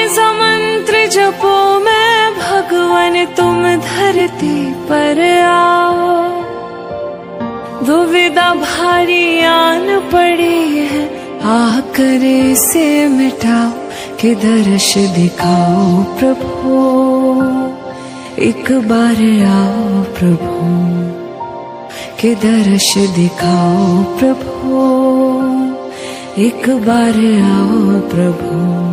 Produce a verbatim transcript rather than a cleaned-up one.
निज मंत्र जपो मैं भगवन तुम धरती पर आओ। दुविधा भारी आन पड़ी है आकर इसे मिटाओ, कि दर्श दिखाओ प्रभु एक बार आओ प्रभु, कि दर्श दिखाओ प्रभु एक बार आओ प्रभु।